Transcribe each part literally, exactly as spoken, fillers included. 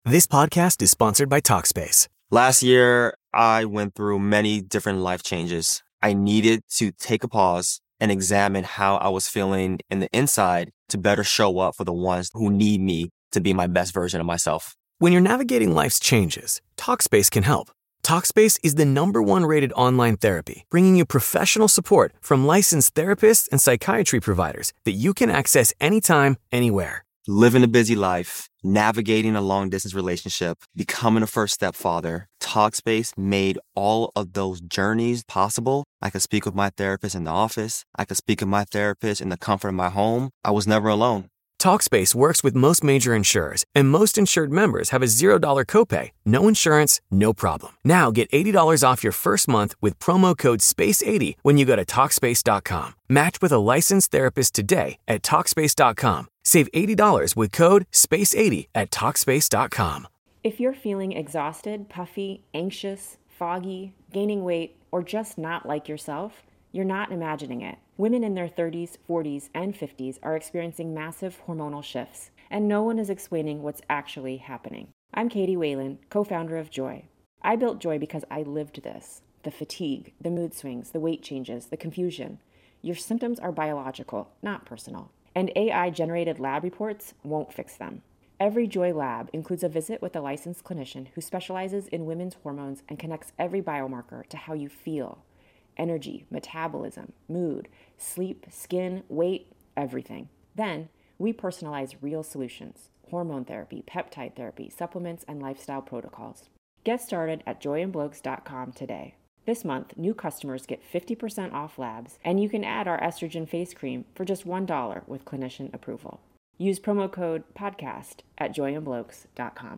This podcast is sponsored by Talkspace. Last year, I went through many different life changes. I needed to take a pause and examine how I was feeling in the inside to better show up for the ones who need me to be my best version of myself. When you're navigating life's changes, Talkspace can help. Talkspace is the number one rated online therapy, bringing you professional support from licensed therapists and psychiatry providers that you can access anytime, anywhere. Living a busy life, navigating a long-distance relationship, becoming a first-step father, Talkspace made all of those journeys possible. I could speak with my therapist in the office. I could speak with my therapist in the comfort of my home. I was never alone. Talkspace works with most major insurers, and most insured members have a zero dollars copay. No insurance, no problem. Now get eighty dollars off your first month with promo code space eighty when you go to Talkspace dot com. Match with a licensed therapist today at Talkspace dot com. Save eighty dollars with code space eighty at Talkspace dot com. If you're feeling exhausted, puffy, anxious, foggy, gaining weight, or just not like yourself, you're not imagining it. Women in their thirties, forties, and fifties are experiencing massive hormonal shifts, and no one is explaining what's actually happening. I'm Katie Whalen, co-founder of Joy. I built Joy because I lived this. The fatigue, the mood swings, the weight changes, the confusion. Your symptoms are biological, not personal. And A I-generated lab reports won't fix them. Every Joy lab includes a visit with a licensed clinician who specializes in women's hormones and connects every biomarker to how you feel. Energy, metabolism, mood, sleep, skin, weight, everything. Then, we personalize real solutions, hormone therapy, peptide therapy, supplements, and lifestyle protocols. Get started at joy and blokes dot com today. This month, new customers get fifty percent off labs, and you can add our estrogen face cream for just one dollar with clinician approval. Use promo code podcast at joy and blokes dot com.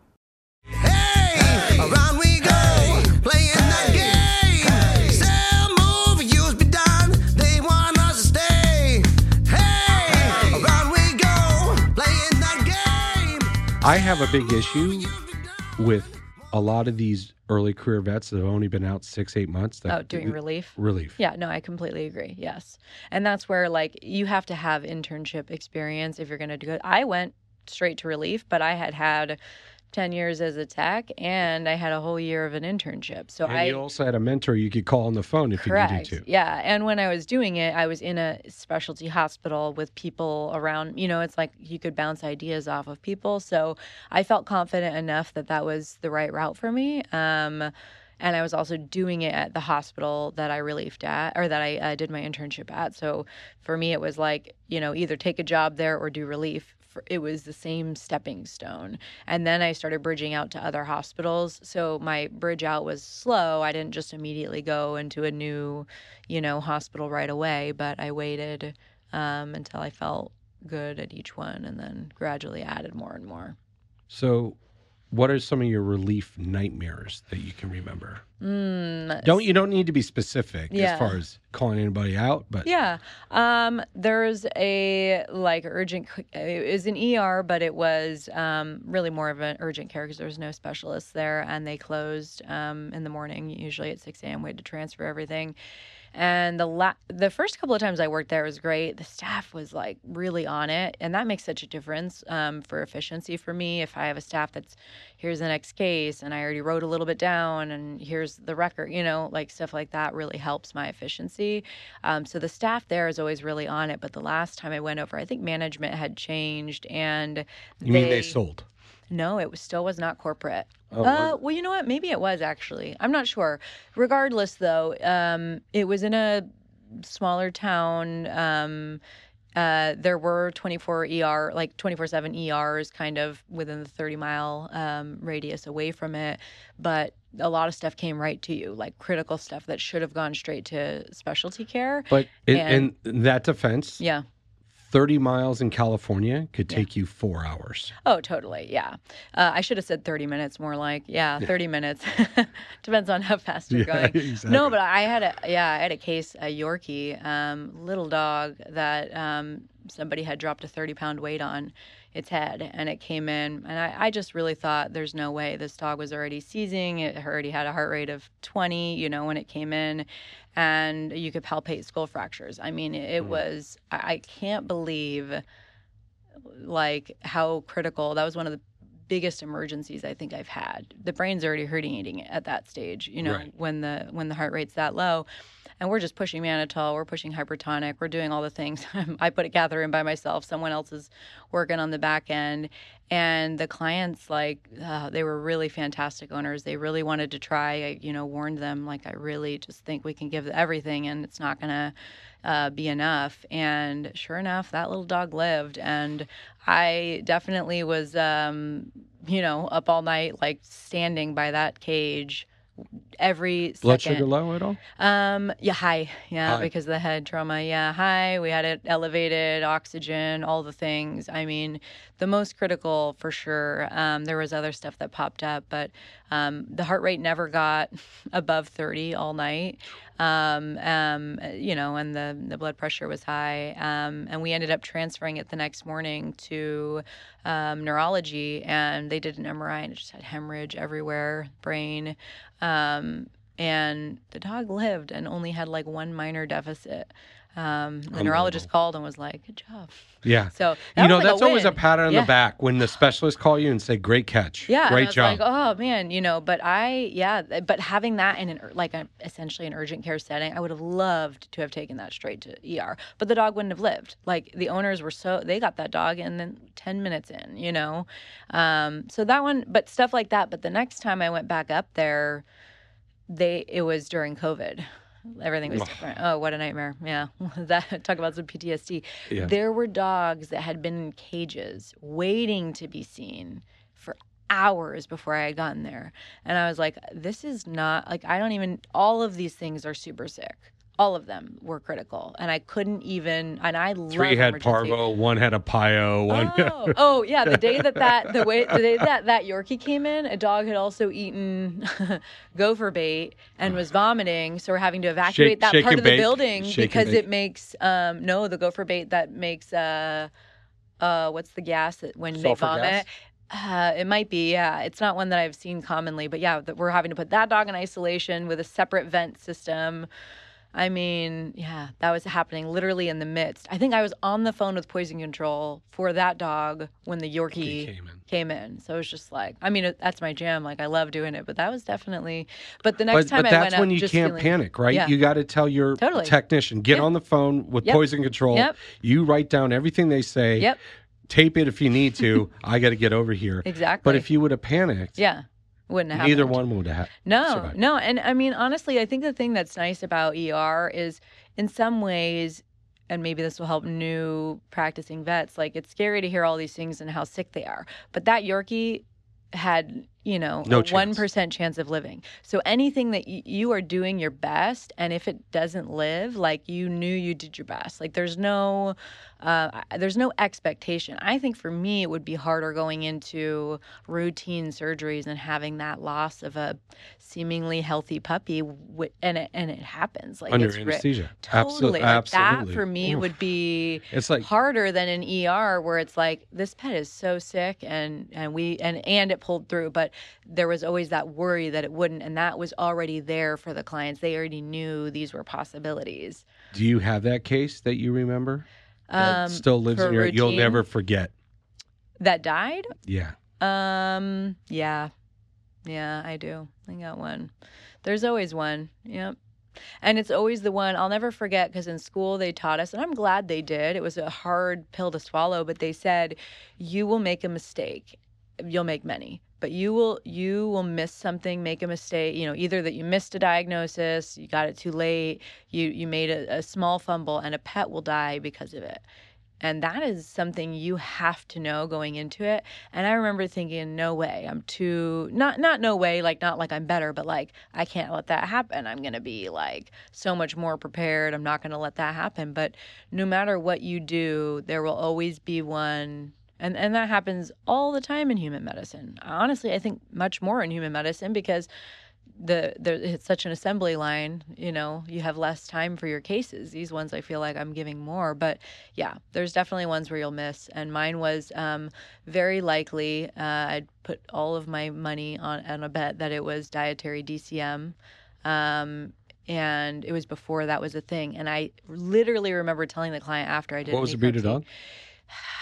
Hey, hey, around we go, hey, playing hey, that game. Hey, sell, move, use, be done. They want us to stay. Hey, hey, around we go, playing that game. I have a big issue with a lot of these early career vets that have only been out six, eight months. That, oh, doing relief? Relief. Yeah, no, I completely agree. Yes. And that's where, like, you have to have internship experience if you're going to do it. I went straight to relief, but I had had ten years as a tech, and I had a whole year of an internship. So and I you also had a mentor you could call on the phone if correct. you needed to. Yeah, and when I was doing it, I was in a specialty hospital with people around. You know, it's like you could bounce ideas off of people. So I felt confident enough that that was the right route for me. Um, and I was also doing it at the hospital that I relieved at, or that I uh, did my internship at. So for me, it was like, you know, either take a job there or do relief. It was the same stepping stone. And then I started bridging out to other hospitals. So my bridge out was slow. I didn't just immediately go into a new, you know, hospital right away, but I waited um, until I felt good at each one and then gradually added more and more. So what are some of your relief nightmares that you can remember? Mm, don't you don't need to be specific yeah. as far as calling anybody out, but yeah, um, there's a like urgent. It was an E R, but it was um, really more of an urgent care because there was no specialists there, and they closed um, in the morning, usually at six a.m. We had to transfer everything. And the la- the first couple of times I worked there was great. The staff was like really on it, and that makes such a difference um, for efficiency for me. If I have a staff that's, here's the next case, and I already wrote a little bit down, and here's the record, you know, like stuff like that really helps my efficiency. Um, so the staff there is always really on it. But the last time I went over, I think management had changed, and you they, mean they sold? No, it was still was not corporate. Oh, uh, well, you know what? Maybe it was actually. I'm not sure. Regardless, though, um, it was in a smaller town. Um, uh, there were twenty-four E R, like twenty-four seven E Rs kind of within the thirty mile um, radius away from it. But a lot of stuff came right to you, like critical stuff that should have gone straight to specialty care. But in, and, in that defense, yeah. thirty miles in California could take yeah. you four hours. Oh, totally. Yeah. Uh, I should have said thirty minutes more like, yeah, thirty minutes. Depends on how fast you're yeah, going. Exactly. No, but I had a, yeah, I had a case, a Yorkie, um, little dog that um, somebody had dropped a thirty pound weight on its head, and it came in, and I, I just really thought there's no way. This dog was already seizing. It already had a heart rate of twenty, you know, when it came in, and you could palpate skull fractures. I mean, it, it mm. was, I, I can't believe like how critical. That was one of the biggest emergencies I think I've had. The brain's already hurting at that stage, you know, Right. when the when the heart rate's that low. And we're just pushing mannitol, we're pushing hypertonic, we're doing all the things. I put a catheter in by myself. Someone else is working on the back end. And the clients, like, uh, they were really fantastic owners. They really wanted to try. I, you know, warned them, like, I really just think we can give everything and it's not going to uh, be enough. And sure enough, that little dog lived. And I definitely was, um, you know, up all night, like, standing by that cage every second. Blood sugar low at all? Um, yeah, high. Yeah, High. because of the head trauma. Yeah, high. We had it elevated, oxygen, all the things. I mean, the most critical for sure. Um, there was other stuff that popped up, but um, the heart rate never got above thirty all night. Um, um, you know, and the, the blood pressure was high. Um, and we ended up transferring it the next morning to um, neurology, and they did an M R I, and it just had hemorrhage everywhere, brain. Um, and the dog lived and only had like one minor deficit. Um, the neurologist called and was like, good job. Yeah. So that you know, was like that's a always a win. pat on Yeah. the back when the specialists call you and say, great catch. Yeah, and I Great was job. like, oh man, you know, but I, yeah, but having that in an ur- like a, essentially an urgent care setting, I would have loved to have taken that straight to E R, but the dog wouldn't have lived. Like the owners were so, they got that dog and then ten minutes in, you know, um, so that one, but stuff like that. But the next time I went back up there, they, it was during COVID. Everything was different. Oh, what a nightmare. Yeah. That talk about some P T S D. Yeah. There were dogs that had been in cages waiting to be seen for hours before I had gotten there. And I was like, this is not like, I don't even, all of these things are super sick. All of them were critical. And I couldn't even, and I love Three had emergency. parvo, one had a pio, one. Oh, oh yeah. The day that that the way the day that that Yorkie came in, a dog had also eaten gopher bait and was vomiting. So we're having to evacuate Shake- that shake part and of the bake. building Shake and because bake. it makes um no the gopher bait that makes uh uh what's the gas that when they Sulfur vomit. gas? Uh, it might be, yeah. It's not one that I've seen commonly, but yeah, that we're having to put that dog in isolation with a separate vent system. I mean, yeah, that was happening literally in the midst. I think I was on the phone with poison control for that dog when the Yorkie came in. came in. So it was just like, I mean, it, that's my jam. Like, I love doing it, but that was definitely. But the next But, time but I that's went up, when you just can't feeling- panic, right? Yeah. You got to tell your Totally. technician, get Yep. on the phone with Yep. poison control. Yep. You write down everything they say. Yep. Tape it if you need to. I got to get over here. Exactly. But if you would have panicked, yeah, wouldn't have neither happened. one would have No, survived. no. And I mean, honestly, I think the thing that's nice about E R is in some ways, and maybe this will help new practicing vets, like it's scary to hear all these things and how sick they are. But that Yorkie had, you know, No a chance. one percent chance of living. So anything that y- you are doing your best, and if it doesn't live, like you knew you did your best. Like there's no, uh, there's no expectation. I think for me, it would be harder going into routine surgeries and having that loss of a seemingly healthy puppy, w- and it and it happens like Under it's ri- anesthesia. Totally, Absol- like that absolutely. for me Oof. would be It's like harder than an E R where it's like this pet is so sick and and we and and it pulled through, but there was always that worry that it wouldn't, and that was already there for the clients. They already knew these were possibilities. do you have that case that you remember? That Um, still lives for in your. You'll routine? never forget. That died? Yeah. Um, yeah, yeah, I do. I got one. There's always one. Yep. And it's always the one I'll never forget because in school they taught us, and I'm glad they did. It was a hard pill to swallow, but they said, you will make a mistake. You'll make many, but you will you will miss something, make a mistake. You know, either that you missed a diagnosis, you got it too late, you you made a, a small fumble, and a pet will die because of it. And that is something you have to know going into it. And I remember thinking, no way, I'm too, not, not no way, like, not like I'm better, but like, I can't let that happen. I'm going to be like so much more prepared. I'm not going to let that happen. But no matter what you do, there will always be one. And, and that happens all the time in human medicine. Honestly, I think much more in human medicine because the there it's such an assembly line, you know, you have less time for your cases. These ones I feel like I'm giving more, but yeah, there's definitely ones where you'll miss, and mine was um very likely uh I'd put all of my money on on a bet that it was dietary D C M, um and it was before that was a thing, and I literally remember telling the client after I did What was the breed of necropsy. dog?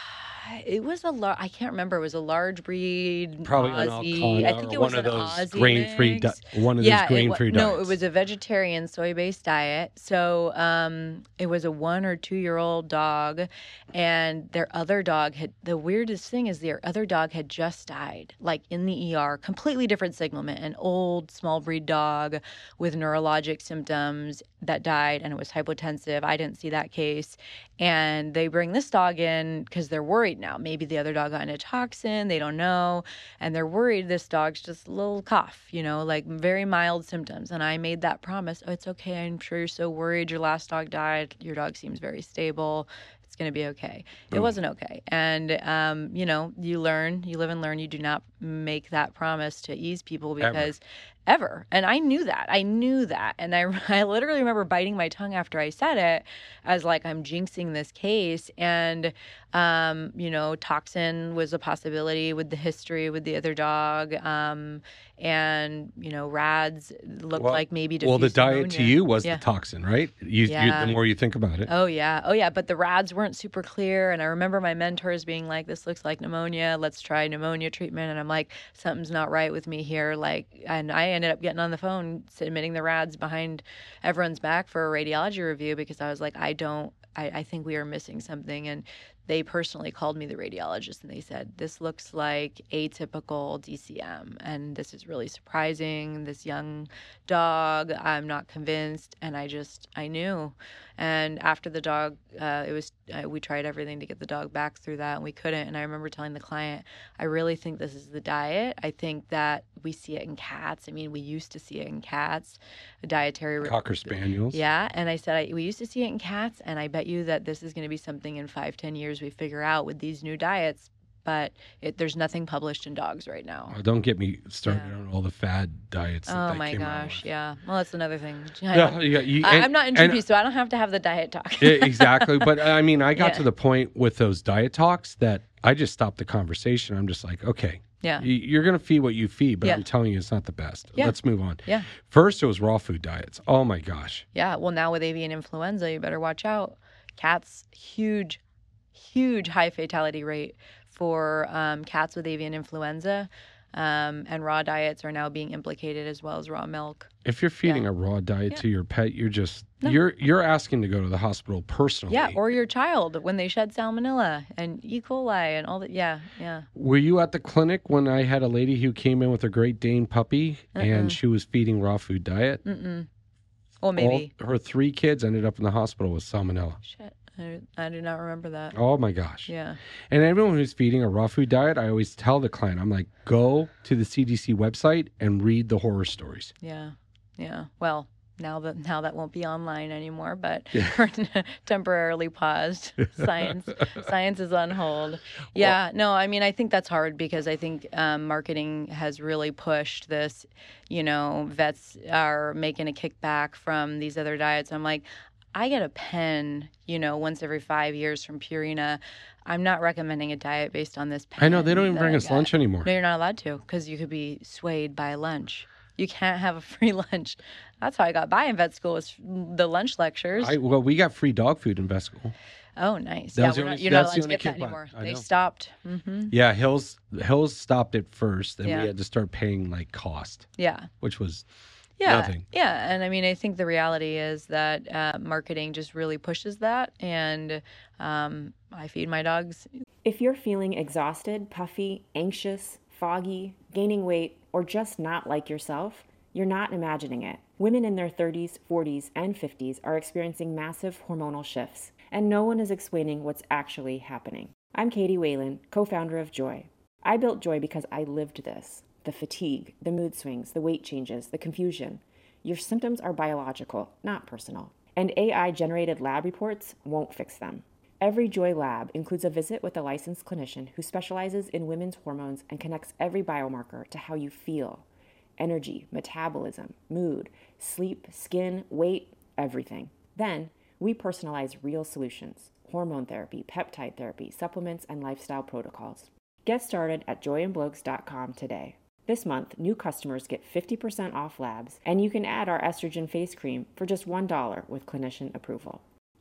It was a lar- I can't remember. It was a large breed Probably an Aussie. I Alcana think or it was one of an those Aussie grain-free di- mix. one of yeah, those grain-free it, wa- No, it diets. was a vegetarian soy-based diet. So um, it was a one or two-year-old dog, and their other dog had. The weirdest thing is their other dog had just died, like in the E R. Completely different signalment. An old small breed dog with neurologic symptoms that died, and it was hypotensive. I didn't see that case, and they bring this dog in because they're worried now. Maybe the other dog got into toxin. They don't know. And they're worried this dog's just a little cough, you know, like very mild symptoms. And I made that promise. Oh, it's okay. I'm sure you're so worried. Your last dog died. Your dog seems very stable. It's going to be okay. It wasn't okay. And, um, you know, you learn, you live and learn. You do not make that promise to ease people because ever. And I knew that. I knew that. And I, I literally remember biting my tongue after I said it as like, I'm jinxing this case. And, um, you know, toxin was a possibility with the history with the other dog. Um, and, you know, rads looked Well- like maybe diffuse Well, the diet to pneumonia. you was Yeah. the toxin, right? You, Yeah. you, the more you think about it. Oh, yeah. Oh, yeah. But the rads weren't super clear. And I remember my mentors being like, this looks like pneumonia. Let's try pneumonia treatment. And I'm like, something's not right with me here. Like, and I ended up getting on the phone, submitting the rads behind everyone's back for a radiology review because I was like, I don't, I, I think we are missing something. And they personally called me the radiologist and they said, this looks like atypical D C M. And this is really surprising. This young dog, I'm not convinced. And I just, I knew. And after the dog, uh, it was, uh, we tried everything to get the dog back through that and we couldn't. And I remember telling the client, I really think this is the diet. I think that we see it in cats. I mean, we used to see it in cats, a dietary. Cocker spaniels. Yeah. And I said, I, we used to see it in cats. And I bet you that this is going to be something in five, ten years we figure out with these new diets. But it, there's nothing published in dogs right now. Oh, don't get me started Yeah. on all the fad diets. That Oh that my came out gosh, with. yeah. Well, that's another thing. I Yeah, don't- yeah, you- I, and- I'm not in and- G P, so I don't have to have the diet talk. Yeah, exactly. But I mean, I got Yeah. to the point with those diet talks that I just stopped the conversation. I'm just like, okay, Yeah. y- you're going to feed what you feed, but Yeah. I'm telling you it's not the best. Yeah. Let's move on. Yeah. First, it was raw food diets. Oh my gosh. Yeah. Well, now with avian influenza, you better watch out. Cats, huge, huge high fatality rate for um, cats with avian influenza. Um, and raw diets are now being implicated as well as raw milk. If you're feeding a raw diet Yeah. to your pet, you're just No. you're you're asking to go to the hospital personally. Yeah. Or your child when they shed salmonella and E. coli and all that. Yeah. Yeah. Were you at the clinic when I had a lady who came in with a Great Dane puppy and she was feeding raw food diet? Mm-mm. Well, maybe. All, her three kids ended up in the hospital with salmonella. Shit. I, I do not remember that. Oh my gosh. Yeah. And everyone who's feeding a raw food diet, I always tell the client, I'm like, go to the C D C website and read the horror stories. Yeah. Yeah. Well, now that now that won't be online anymore, but we're temporarily paused. Science science is on hold. Yeah. No, I mean, I think that's hard because I think um, marketing has really pushed this. You know, vets are making a kickback from these other diets. I'm like, I get a pen, you know, once every five years from Purina. I'm not recommending a diet based on this pen. I know, they don't even that bring I us got. lunch anymore. No, you're not allowed to because you could be swayed by lunch. You can't have a free lunch. That's how I got by in vet school was the lunch lectures. I, well, we got free dog food in vet school. Oh, nice. That yeah, was the we're not, only- you're not that's allowed the to only get that kickback. anymore. I They know. stopped. hmm Yeah, Hills Hills stopped it first, and Yeah. we had to start paying like cost, Yeah. which was Yeah. nothing. Yeah. And I mean, I think the reality is that uh, marketing just really pushes that. And um, I feed my dogs. If you're feeling exhausted, puffy, anxious, foggy, gaining weight, or just not like yourself, you're not imagining it. Women in their thirties, forties, and fifties are experiencing massive hormonal shifts, and no one is explaining what's actually happening. I'm Katie Whalen, co-founder of Joy. I built Joy because I lived this. The fatigue, the mood swings, the weight changes, the confusion. Your symptoms are biological, not personal. And A I-generated lab reports won't fix them. Every Joy lab includes a visit with a licensed clinician who specializes in women's hormones and connects every biomarker to how you feel. Energy, metabolism, mood, sleep, skin, weight, everything. Then, we personalize real solutions: hormone therapy, peptide therapy, supplements, and lifestyle protocols. Get started at joy and blokes dot com today. This month, new customers get fifty percent off labs, and you can add our estrogen face cream for just one dollar with clinician approval.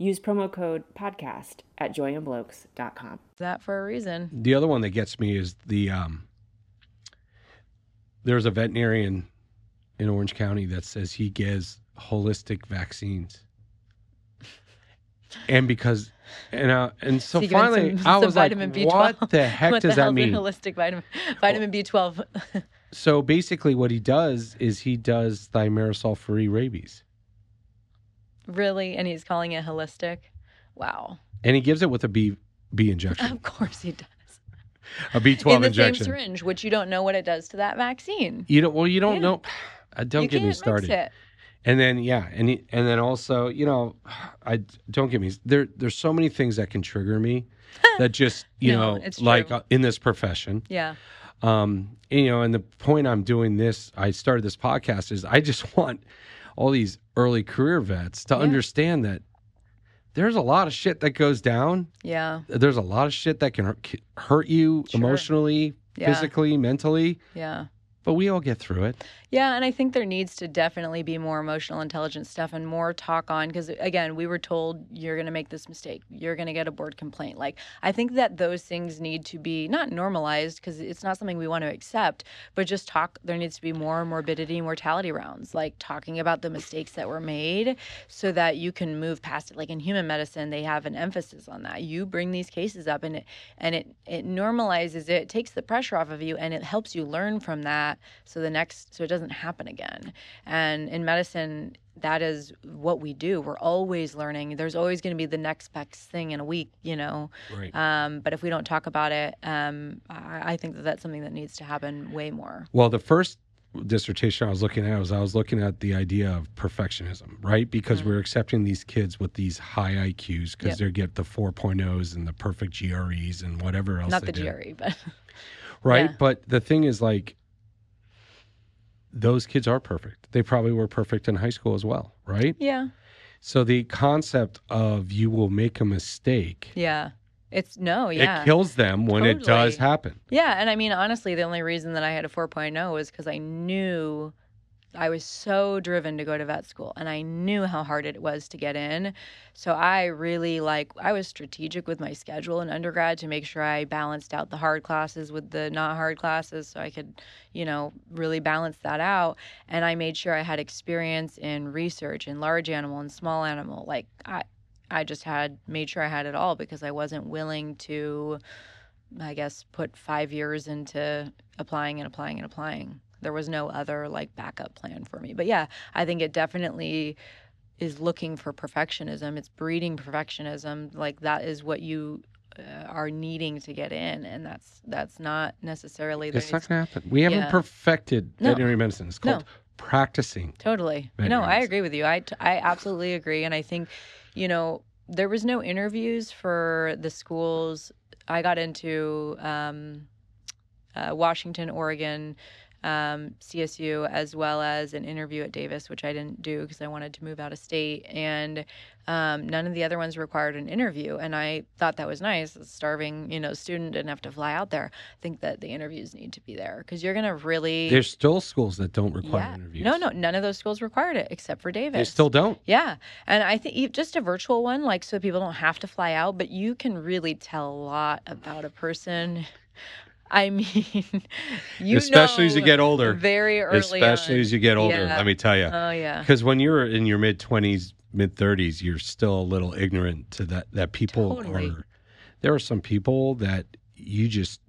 Use promo code podcast at joy and blokes dot com. That for a reason. The other one that gets me is the um, there's a veterinarian in Orange County that says he gives holistic vaccines. And because, and uh, and so, So you give him finally, some- I some was like, vitamin B twelve. what the heck What does the that hell's a mean? holistic vitamin, vitamin B twelve. So basically, what he does is he does thimerosal-free rabies, Really? And he's calling it holistic? Wow. and he gives it with a B B injection, Of course he does. a B In twelve the injection. same syringe, which you don't know what it does to that vaccine. You don't. Well, you don't Yeah. know. Uh, Don't you get can't me started. Mix it. And then yeah, and he, and then also, you know, I don't get me. There there's so many things that can trigger me that just you No, know it's like true. uh, in this profession. Yeah. Um, and, you know, and the point I'm doing this, I started this podcast is I just want all these early career vets to Yeah. understand that there's a lot of shit that goes down. Yeah. There's a lot of shit that can hurt, hurt you Sure. emotionally, Yeah. physically, mentally, Yeah. but we all get through it. Yeah, and I think there needs to definitely be more emotional intelligence stuff and more talk on, because again, we were told you're going to make this mistake, you're going to get a board complaint. Like, I think that those things need to be not normalized because it's not something we want to accept, but just talk. There needs to be more morbidity and mortality rounds, like talking about the mistakes that were made so that you can move past it. Like in human medicine, they have an emphasis on that. You bring these cases up and it and it it normalizes it, it takes the pressure off of you, and it helps you learn from that so the next so it doesn't happen again. And in medicine, that is what we do. We're always learning. There's always going to be the next best thing in a week, you know. Right. Um, but if we don't talk about it, um, I, I think that that's something that needs to happen way more. Well, the first dissertation I was looking at was I was looking at the idea of perfectionism, right? Because we're accepting these kids with these high I Qs because Yep. they get the four point ohs and the perfect G R Es and whatever else Not they the do. G R E, but Right? Yeah. But the thing is, like, those kids are perfect. They probably were perfect in high school as well, right? yeah, So the concept of you will make a mistake, yeah. It's no, yeah. it kills them when it does Totally. happen. Yeah, and I mean, honestly, the only reason that I had a four point oh was because I knew I was so driven to go to vet school, and I knew how hard it was to get in. So I really, like, I was strategic with my schedule in undergrad to make sure I balanced out the hard classes with the not hard classes so I could, you know, really balance that out. And I made sure I had experience in research in large animal and small animal. Like, I, I just had made sure I had it all because I wasn't willing to, I guess, put five years into applying and applying and applying. There was no other like backup plan for me. But yeah, I think it definitely is looking for perfectionism. It's breeding perfectionism. Like that is what you uh, are needing to get in, and that's that's not necessarily. there It's not needs- going to happen. We haven't Yeah. perfected No. veterinary medicine. It's called No. practicing. Totally. No, I veterinarians. agree with you. I, t- I absolutely agree. And I think, you know, there was no interviews for the schools. I got into um, uh, Washington, Oregon, um, C S U, as well as an interview at Davis, which I didn't do because I wanted to move out of state. And um, none of the other ones required an interview. And I thought that was nice. A starving, you know, student didn't have to fly out there. I think that the interviews need to be there because you're going to really... There's still schools that don't require yeah. interviews. No, no, none of those schools required it except for Davis. They still don't. Yeah. And I think e- just a virtual one, like so people don't have to fly out, but you can really tell a lot about a person. I mean, you Especially as you know get older. Very early Especially on. as you get older, Yeah. let me tell you. Oh, yeah. Because when you're in your mid twenties, mid thirties, you're still a little ignorant to that. That people Totally. are. There are some people that you just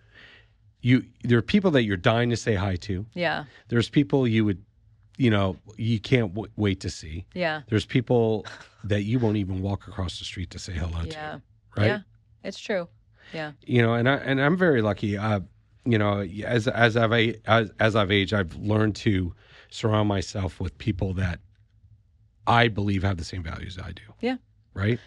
you. There are people that you're dying to say hi to. Yeah. There's people you would, you know, you can't w- wait to see. Yeah. There's people that you won't even walk across the street to say hello Yeah. to. Right. Yeah. It's true. Yeah. You know, and I and I'm very lucky. Uh, you know, as as I've a- as as I've aged, I've learned to surround myself with people that I believe have the same values I do. Yeah. Right.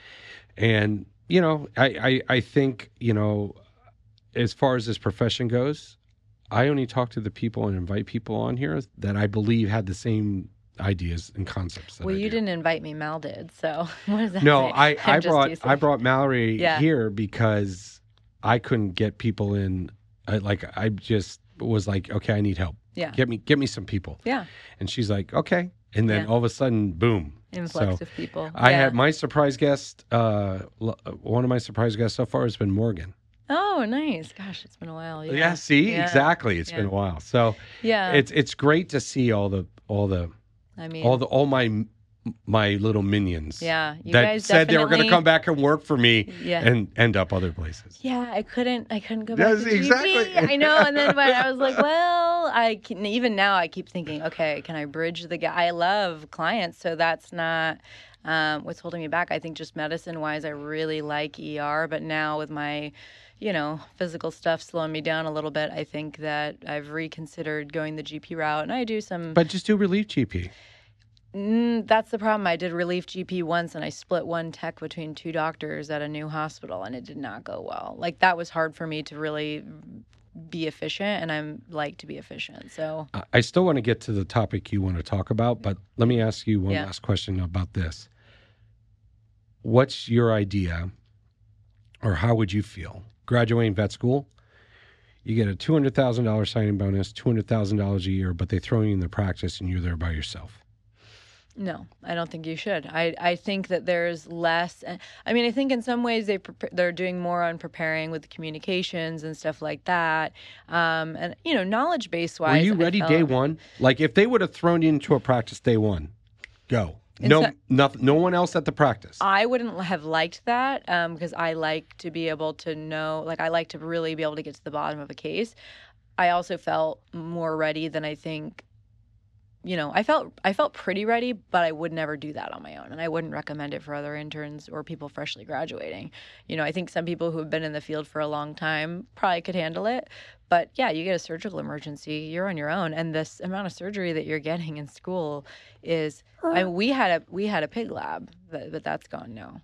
And you know, I I, I think you know, as far as this profession goes, I only talk to the people and invite people on here that I believe had the same ideas and concepts. That Well, I you do. didn't invite me. Mal did. So what does that No, say? I, I'm I just brought teasing. I brought Mallory Yeah. here because I couldn't get people in. I, like I just was like, okay, I need help. Yeah. Get me get me some people. Yeah. And she's like, okay. And then Yeah. all of a sudden, boom, influx So, of people. I Yeah. had my surprise guest. Uh, l- one of my surprise guests so far has been Morgan. Oh, nice. Gosh, it's been a while. Yeah. Yeah, see, Yeah. exactly. It's Yeah. been a while. So Yeah. it's it's great to see all the all the I mean, all the all my my little minions. yeah. You that guys said they were going to definitely- come back and work for me Yeah. and end up other places. Yeah, I couldn't. I couldn't go back Yes, to G P. exactly. I know, and then but I was like, well, I can, even now I keep thinking, okay, can I bridge the gap? I love clients, so that's not um, what's holding me back. I think just medicine wise, I really like E R, but now with my, you know, physical stuff slowing me down a little bit, I think that I've reconsidered going the G P route, and I do some. But just do relief G P. Mm, that's the problem. I did relief G P once and I split one tech between two doctors at a new hospital and it did not go well. Like that was hard for me to really be efficient and I'm like to be efficient. So I- I still want to get to the topic you want to talk about, but let me ask you one Yeah. last question about this. What's your idea or how would you feel? Graduating vet school, you get a two hundred thousand dollars signing bonus, two hundred thousand dollars a year, but they throw you in the practice and you're there by yourself. no, I don't think you should. I, I think that there's less. I mean, I think in some ways they prep- they're doing more on preparing with the communications and stuff like that. Um, and you know, knowledge base wise. Were you ready day one? Like if they would have thrown you into a practice day one, go. In No, so- nothing, no one else at the practice. I wouldn't have liked that um, because I like to be able to know, like I like to really be able to get to the bottom of a case. I also felt more ready than I think, you know, I felt I felt pretty ready, but I would never do that on my own. And I wouldn't recommend it for other interns or people freshly graduating. You know, I think some people who have been in the field for a long time probably could handle it. But yeah, you get a surgical emergency, you're on your own. And this amount of surgery that you're getting in school is, I mean, we had a we had a pig lab, but, but that's gone now.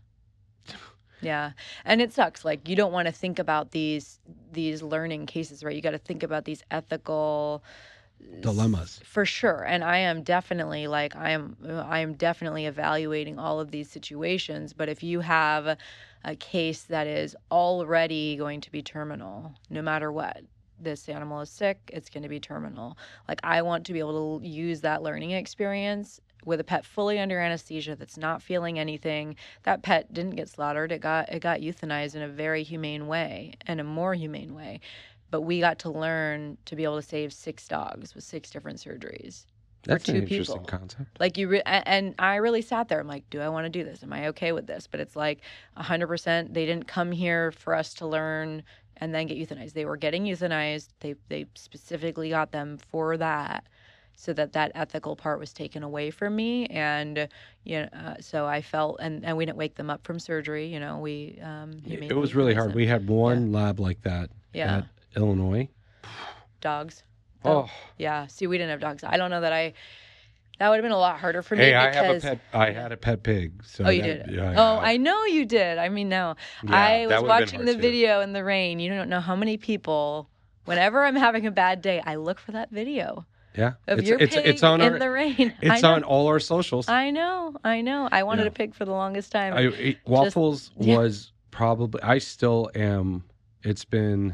Yeah. And it sucks. Like you don't want to think about these these learning cases, right? You got to think about these ethical Dilemmas. for sure. And I am definitely like I am I am definitely evaluating all of these situations, but if you have a case that is already going to be terminal, no matter what, this animal is sick, it's going to be terminal. Like I want to be able to use that learning experience with a pet fully under anesthesia that's not feeling anything. That pet didn't get slaughtered. It got it got euthanized in a very humane way and a more humane way. But we got to learn to be able to save six dogs with six different surgeries. That's for an two interesting people. concept. Like you, re- a- and I really sat there. I'm like, do I want to do this? Am I okay with this? But it's like one hundred percent. They didn't come here for us to learn and then get euthanized. They were getting euthanized. They they specifically got them for that, so that that ethical part was taken away from me. And you know, uh, so I felt, and and we didn't wake them up from surgery. You know, we um. It was really hard. We had one lab like that Yeah. at Illinois. dogs. Oh. Yeah. See, we didn't have dogs. I don't know that I. That would have been a lot harder for me. Hey, I because, have a pet. I had a pet pig. So Oh, you that- did? Yeah, oh, yeah. I know you did. I mean, no. Yeah, I that was would've been watching hard the too. video in the rain. You don't know how many people, whenever I'm having a bad day, I look for that video Yeah. of it's, your it's, pig it's on in our, the rain. I It's know. on all our socials. I know. I know. I wanted Yeah. a pig for the longest time. I, it- Waffles yeah. was probably. I still am. It's been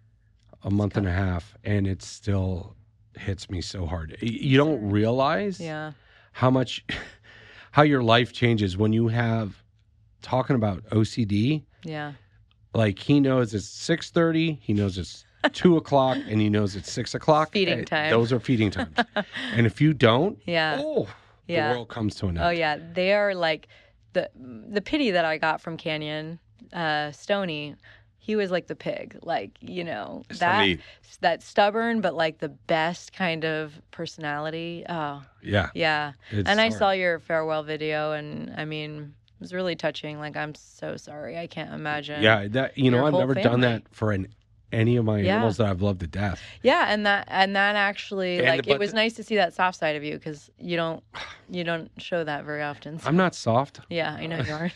a month and a half, and it still hits me so hard. Y- You don't realize yeah. how much, how your life changes when you have. Talking about O C D, Yeah. like he knows it's six thirty, he knows it's two o'clock, and he knows it's six o'clock. Feeding and time. Those are feeding times, and if you don't, Yeah. oh, Yeah. the world comes to an end. Oh yeah, they are like the the pity that I got from Canyon, uh, Stony. He was like the pig, like you know It's that neat. that stubborn, but like the best kind of personality. Oh Yeah, yeah, it's and I hard. saw your farewell video, and I mean it was really touching. Like I'm so sorry, I can't imagine. Yeah, that you know, your I've whole never done family. that for an, any of my Yeah. animals that I've loved to death. Yeah, and that and that actually And- like but it was the- nice to see that soft side of you because you don't you don't show that very often. So- I'm not soft. yeah, I know you are.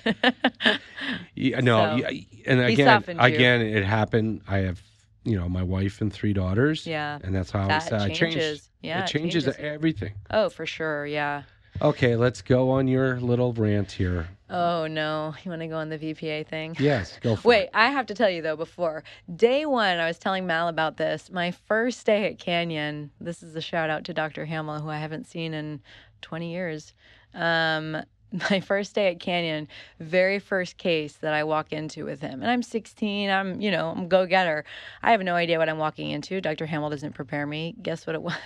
Yeah, no, So, yeah, and he again, softened you. again, it happened. I have, you know, my wife and three daughters. Yeah. and that's how I always That say I changed. changes. Yeah, it it changes, changes. everything. Oh, for sure. Yeah. Okay, let's go on your little rant here. Oh no, you want to go on the V P A thing? Yes, go for Wait, it. I have to tell you though. Before day one, I was telling Mal about this. My first day at Canyon. This is a shout out to Doctor Hamill, who I haven't seen in twenty years. Um, my first day at Canyon, very first case that I walk into with him. And I'm sixteen. I'm, you know, I'm a go-getter. I have no idea what I'm walking into. Doctor Hamill doesn't prepare me. Guess what it was?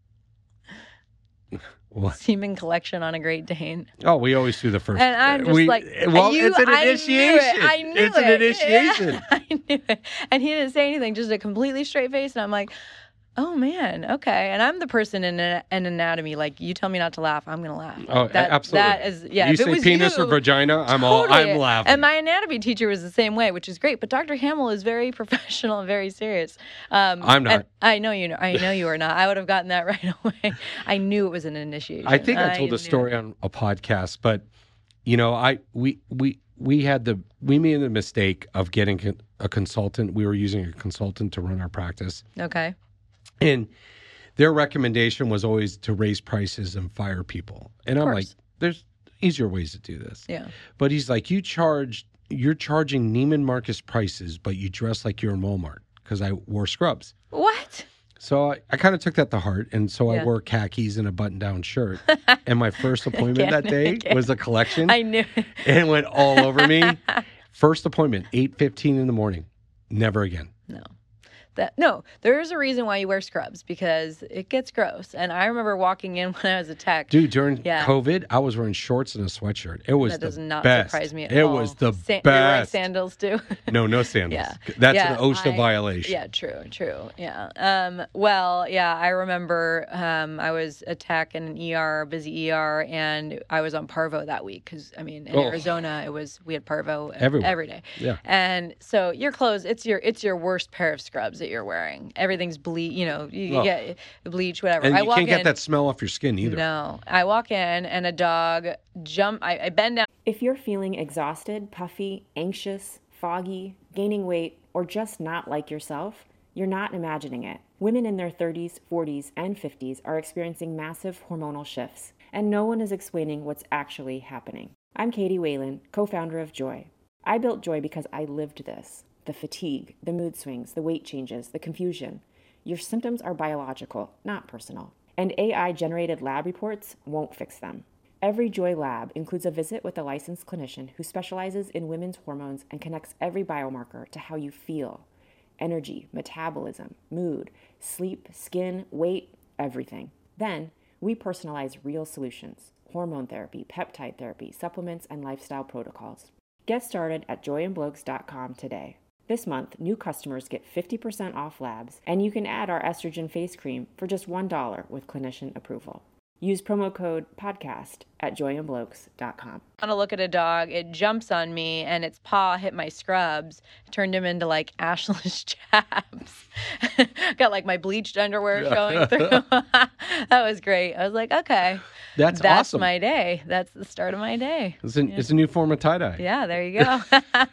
What? Semen collection on a Great Dane. Oh, we always do the first. And I'm just we, like, well, you, it's an I initiation. Knew it. I knew it's it. an initiation. I knew it. And he didn't say anything, just a completely straight face. And I'm like, oh, man, okay. And I'm the person in an anatomy, like, you tell me not to laugh, I'm going to laugh. Oh, that, absolutely. That is, yeah. You if say it was penis you, or vagina, I'm totally. all, I'm laughing. And my anatomy teacher was the same way, which is great. But Doctor Hamill is very professional and very serious. Um, I'm not. And I know you know. I know you are not. I would have gotten that right away. I knew it was an initiation. I think I told knew a story it. on a podcast, but you know, I we we we had the we made the mistake of getting a consultant. We were using a consultant to run our practice, Okay. and their recommendation was always to raise prices and fire people. And I'm like, course. there's easier ways to do this. Yeah. But he's like, you charge, you're charging Neiman Marcus prices, but you dress like you're in Walmart because I wore scrubs. What? So I, I kind of took that to heart. And so Yeah. I wore khakis and a button down shirt. And my first appointment can't- that day I can't. was a collection. I knew it. And it went all over me. First appointment, eight fifteen in the morning. Never again. No. That no, there is a reason why you wear scrubs because it gets gross. And I remember walking in when I was a tech. Dude, during Yeah. COVID, I was wearing shorts and a sweatshirt. It was that the does not best. surprise me at it all. was the Sa- best. You're wearing sandals too. No, no sandals. Yeah. That's Yeah, an OSHA I- violation. Yeah, true, true. Yeah. Um, well, yeah, I remember um, I was a tech in an E R, busy E R, and I was on Parvo that week because, I mean, in Oh. Arizona, it was we had Parvo Everywhere. every day. Yeah. And so your clothes, it's your it's your worst pair of scrubs that you're wearing. Everything's bleach, you know, you Oh. get bleach, whatever. And I you walk can't get in, that smell off your skin either. No, I walk in and a dog jump. I, I bend down. If you're feeling exhausted, puffy, anxious, foggy, gaining weight, or just not like yourself, you're not imagining it. Women in their thirties, forties, and fifties are experiencing massive hormonal shifts, and no one is explaining what's actually happening. I'm Katie Whalen, co-founder of Joy. I built Joy because I lived this. The fatigue, the mood swings, the weight changes, the confusion. Your symptoms are biological, not personal. And A I-generated lab reports won't fix them. Every Joy lab includes a visit with a licensed clinician who specializes in women's hormones and connects every biomarker to how you feel. Energy, metabolism, mood, sleep, skin, weight, everything. Then, we personalize real solutions: hormone therapy, peptide therapy, supplements, and lifestyle protocols. Get started at joy and blokes dot com today. This month, new customers get fifty percent off labs, and you can add our estrogen face cream for just one dollar with clinician approval. Use promo code podcast at joy and blokes dot com. I want to look at a dog. It jumps on me, and its paw hit my scrubs, turned him into like ashless chaps. Got like my bleached underwear showing through. That was great. I was like, okay, That's, that's awesome. my day. That's the start of my day. It's, an, it's a new form of tie-dye. Yeah, there you go.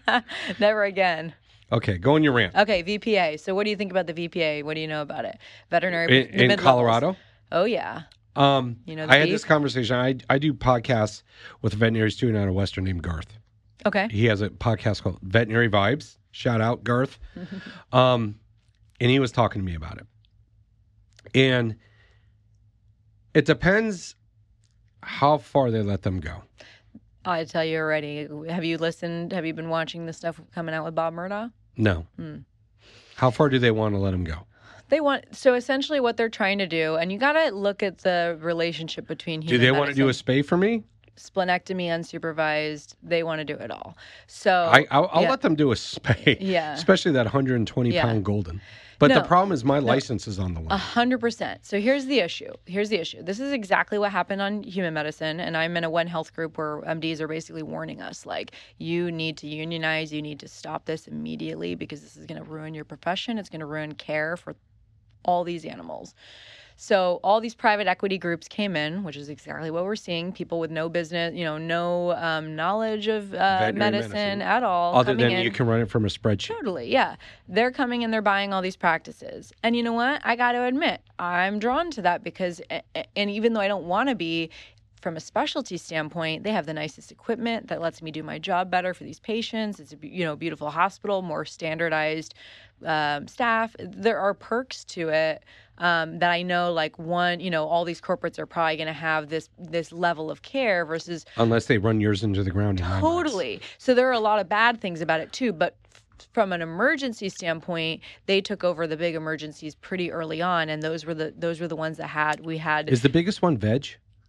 Never again. Okay, go on your rant. Okay, V P A. So, what do you think about the V P A? What do you know about it? Veterinary In, the in mid-levels. Colorado? Oh yeah. Um, You know the I had beef? this conversation. I, I do podcasts with a veterinary student out of Western named Garth. Okay. He has a podcast called Veterinary Vibes. Shout out, Garth. um, and he was talking to me about it. And it depends how far they let them go. I tell you already. Have you listened? Have you been watching the stuff coming out with Bob Murdoch? No. Hmm. How far do they want to let them go? They want so essentially what they're trying to do, and you got to look at the relationship between Do human they want to do a medicine. spay for me? splenectomy unsupervised. They want to do it all. So I, I'll, I'll yeah. let them do a spay. Yeah. Especially that one hundred twenty Yeah. pound golden. But the No. problem is my license is on the A line. hundred percent. So here's the issue. Here's the issue. This is exactly what happened on Human Medicine, and I'm in a One Health group where M Ds are basically warning us, like, you need to unionize, you need to stop this immediately because this is going to ruin your profession. It's going to ruin care for all these animals. So all these private equity groups came in, which is exactly what we're seeing. People with no business, you know, no um, knowledge of uh, Veterinary medicine, medicine. at all. Other coming than in. you can run it from a spreadsheet. Totally, yeah. They're coming and they're buying all these practices. And you know what? I got to admit, I'm drawn to that because, and even though I don't want to be, from a specialty standpoint, they have the nicest equipment that lets me do my job better for these patients. It's a you know beautiful hospital, more standardized um, staff. There are perks to it um, that I know, like one, you know, all these corporates are probably going to have this this level of care versus unless they run yours into the ground. In nine months. Totally. So there are a lot of bad things about it too, but from an emergency standpoint, they took over the big emergencies pretty early on, and those were the those were the ones that had we had. Is the biggest one Veg?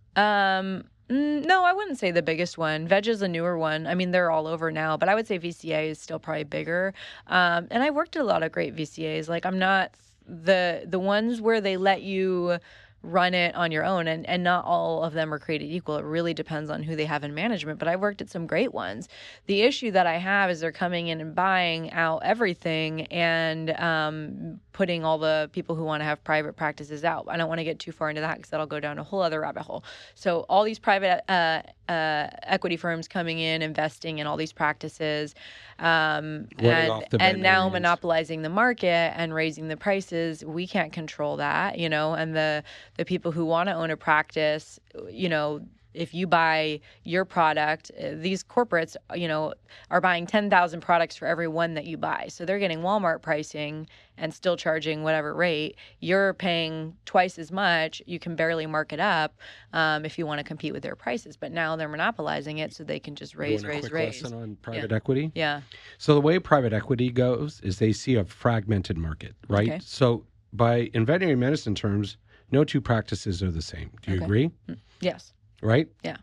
Um, mm, no, I wouldn't say the biggest one. Veg is a newer one. I mean, they're all over now, but I would say V C A is still probably bigger. Um, and I worked at a lot of great V C As. Like I'm not the the ones where they let you run it on your own, and, and not all of them are created equal. It really depends on who they have in management, but I worked at some great ones. The issue that I have is they're coming in and buying out everything and um, putting all the people who want to have private practices out. I don't want to get too far into that because that'll go down a whole other rabbit hole. So all these private uh, uh, equity firms coming in, investing in all these practices, um, and, and now monopolizing the market and raising the prices. We can't control that, you know, and the the people who want to own a practice, you know, if you buy your product, these corporates, you know, are buying ten thousand products for every one that you buy. So they're getting Walmart pricing and still charging whatever rate. You're paying twice as much. You can barely mark it up um, if you want to compete with their prices. But now they're monopolizing it so they can just raise, you want a raise, quick raise. Lesson on private yeah. equity? Yeah. So the way private equity goes is they see a fragmented market, right? Okay. So by in veterinary medicine terms, no two practices are the same. Do you Okay. agree? Yes. Right? Yeah.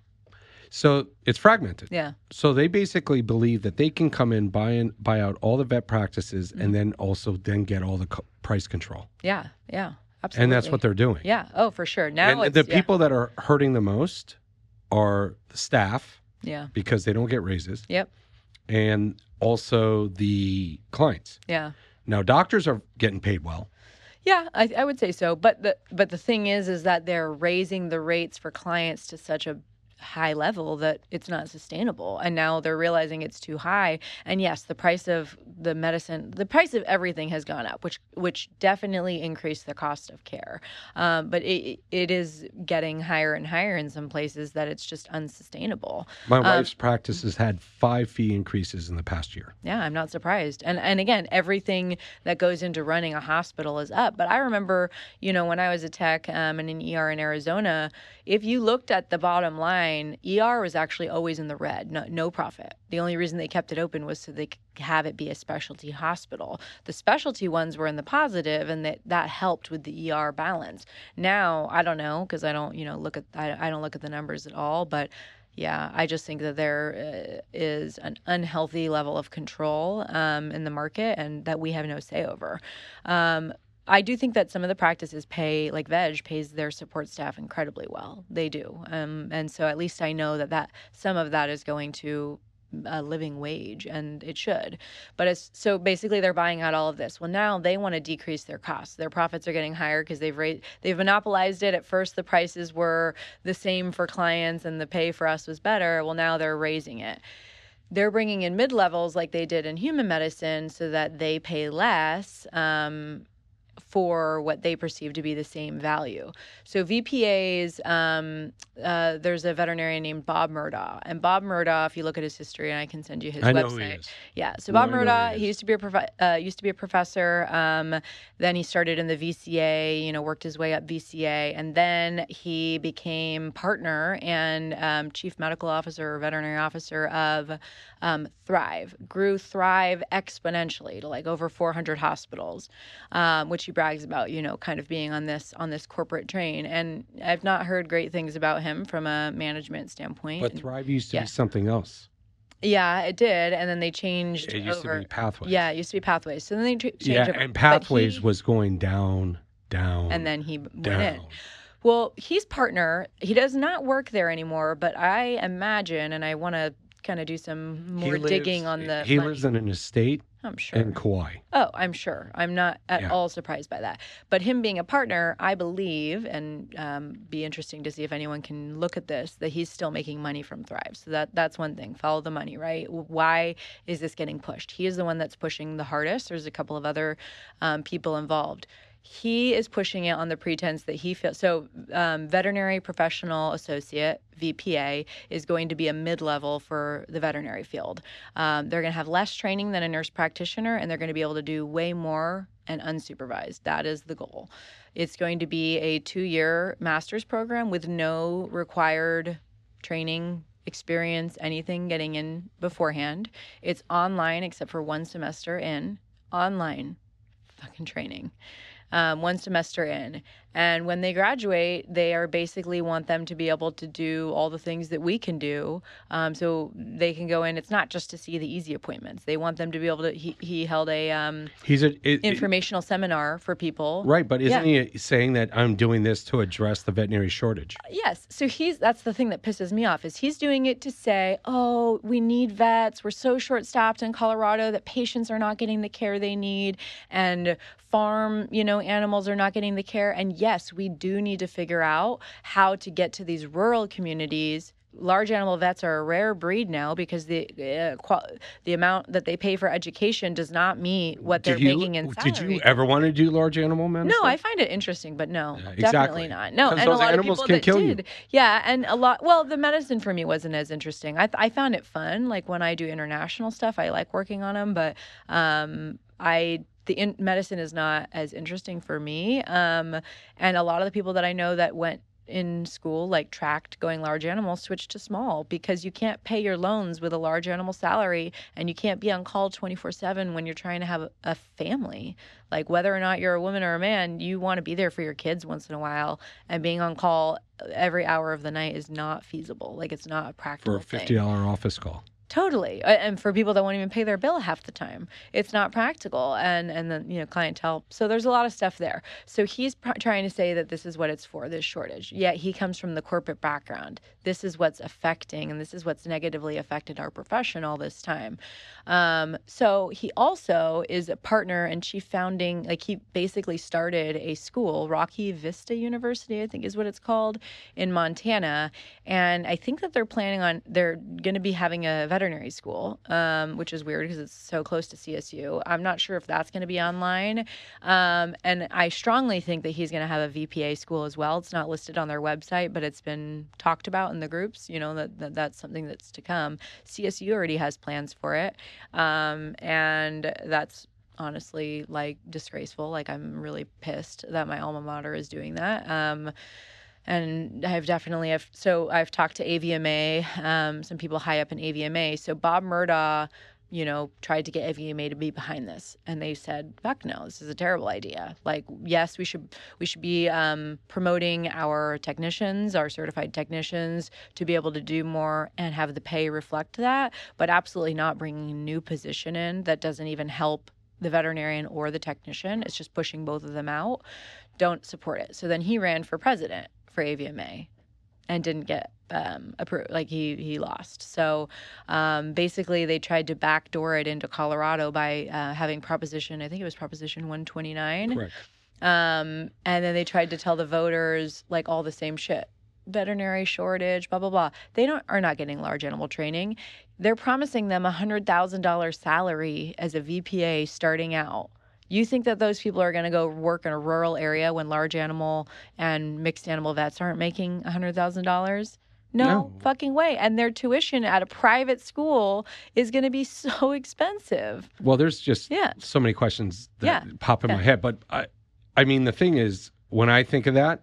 So it's fragmented. Yeah. So they basically believe that they can come in, buy in, buy out all the vet practices, Mm-hmm. and then also then get all the co- price control. Yeah. Yeah. Absolutely. And that's what they're doing. Yeah. Oh, for sure. Now And it's, the yeah. people that are hurting the most are the staff Yeah. because they don't get raises, Yep. and also the clients. Yeah. Now, doctors are getting paid well. Yeah, I, I would say so. But the but the thing is, is that they're raising the rates for clients to such a high level that it's not sustainable. And now they're realizing it's too high. And yes, the price of the medicine, the price of everything has gone up, which which definitely increased the cost of care. Um, but it it is getting higher and higher in some places that it's just unsustainable. My Um, wife's practice has had five fee increases in the past year. Yeah, I'm not surprised. And and again, everything that goes into running a hospital is up. But I remember, you know, when I was a tech um, in an E R in Arizona, if you looked at the bottom line, E R was actually always in the red, no, no profit. The only reason they kept it open was so they could have it be a specialty hospital. The specialty ones were in the positive, and that, that helped with the E R balance. Now, I don't know, because I don't, you know, look at I, I don't look at the numbers at all, but yeah, I just think that there uh, is an unhealthy level of control um, in the market, and that we have no say over. Um, I do think that some of the practices pay, like Veg pays their support staff incredibly well. They do. Um, and so at least I know that, that some of that is going to a living wage, and it should. But it's so basically they're buying out all of this. Well, now they want to decrease their costs. Their profits are getting higher because they've raised, they've monopolized it. At first, the prices were the same for clients and the pay for us was better. Well, now they're raising it. They're bringing in mid-levels like they did in human medicine so that they pay less um, for what they perceive to be the same value. So V P As, um, uh, there's a veterinarian named Bob Murdaugh. And Bob Murdaugh, if you look at his history, and I can send you his I website. know who he is. Yeah, so No, Bob I know who Murdaugh, he he is. used to be a prof- uh, used to be a professor. Um, then he started in the V C A, you know, worked his way up V C A, and then he became partner and um, chief medical officer or veterinary officer of um, Thrive. Grew Thrive exponentially to like over four hundred hospitals, um, which he brags about, you know, kind of being on this on this corporate train. And I've not heard great things about him from a management standpoint. But Thrive used to Yeah. be something else. Yeah, it did, and then they changed. It used over. to be Pathways. Yeah, it used to be Pathways. So then they ch- changed. Yeah, over. and But Pathways he- was going down, down, and then he went down. in. Well, he's partner. He does not work there anymore, but I imagine, and I want to kind of do some more He lives- digging on the. He money. lives in an estate I'm sure. in Kauai. Oh, I'm sure. I'm not at Yeah. all surprised by that. But him being a partner, I believe, and um, be interesting to see if anyone can look at this, that he's still making money from Thrive. So that that's one thing. Follow the money, right? Why is this getting pushed? He is the one that's pushing the hardest. There's a couple of other um, people involved. He is pushing it on the pretense that he feels so. Um, veterinary professional associate V P A is going to be a mid-level for the veterinary field. Um, they're going to have less training than a nurse practitioner, and they're going to be able to do way more and unsupervised. That is the goal. It's going to be a two-year master's program with no required training, experience, anything getting in beforehand. It's online except for one semester in. Online fucking training. Um, one semester in. And when they graduate, they are basically want them to be able to do all the things that we can do. Um, so they can go in. It's not just to see the easy appointments. They want them to be able to, he, he held a um, He's a it, informational seminar for people. Right, but isn't Yeah. he saying that I'm doing this to address the veterinary shortage? Yes. So he's that's the thing that pisses me off is he's doing it to say, oh, we need vets. We're so short-staffed in Colorado that patients are not getting the care they need, and farm, you know, animals are not getting the care. And yes, we do need to figure out how to get to these rural communities. Large animal vets are a rare breed now because the uh, qual- the amount that they pay for education does not meet what they're Did you, making in salary. Did you ever want to do large animal medicine? No, I find it interesting, but no, Yeah, definitely exactly. not. No, 'Cause and a those lot of animals people can that kill you. did. Yeah, and a lot. Well, the medicine for me wasn't as interesting. I I found it fun. Like when I do international stuff, I like working on them, but um, I. The in- medicine is not as interesting for me. Um, and a lot of the people that I know that went in school, like tracked going large animal, switched to small because you can't pay your loans with a large animal salary and you can't be on call twenty-four seven when you're trying to have a, a family. Like whether or not you're a woman or a man, you want to be there for your kids once in a while, and being on call every hour of the night is not feasible. Like it's not a practical For a fifty dollars office call. Totally. A- And for people that won't even pay their bill half the time, it's not practical. And, and then, you know, clientele. So there's a lot of stuff there. So he's pr- trying to say that this is what it's for, this shortage. Yet he comes from the corporate background. This is what's affecting, and this is what's negatively affected our profession all this time. Um, so he also is a partner and chief founding, like he basically started a school, Rocky Vista University, I think is what it's called, in Montana. And I think that they're planning on, they're going to be having a veterinary school, um, which is weird because it's so close to C S U. I'm not sure if that's going to be online. Um, and I strongly think that he's going to have a V P A school as well. It's not listed on their website, but it's been talked about in the groups, you know, that, that that's something that's to come. C S U already has plans for it. Um, and that's honestly like disgraceful. Like I'm really pissed that my alma mater is doing that. Um, And I've definitely, have, so I've talked to A V M A, um, some people high up in A V M A. So Bob Murdaugh, you know, tried to get A V M A to be behind this. And they said, fuck no, this is a terrible idea. Like, yes, we should we should be um, promoting our technicians, our certified technicians, to be able to do more and have the pay reflect that, but absolutely not bringing a new position in that doesn't even help the veterinarian or the technician. It's just pushing both of them out. Don't support it. So then he ran for president for A V M A and didn't get um, approved. Like he he lost. So um, basically they tried to backdoor it into Colorado by uh, having Proposition, I think it was Proposition one twenty-nine. Correct. Um, and then they tried to tell the voters like all the same shit. Veterinary shortage, blah, blah, blah. They don't are not getting large animal training. They're promising them a one hundred thousand dollars salary as a V P A starting out. You think that those people are going to go work in a rural area when large animal and mixed animal vets aren't making one hundred thousand dollars? No, No. fucking way. And their tuition at a private school is going to be so expensive. Well, there's just Yeah. so many questions that Yeah. pop in Yeah. my head. But I, I mean, the thing is, when I think of that,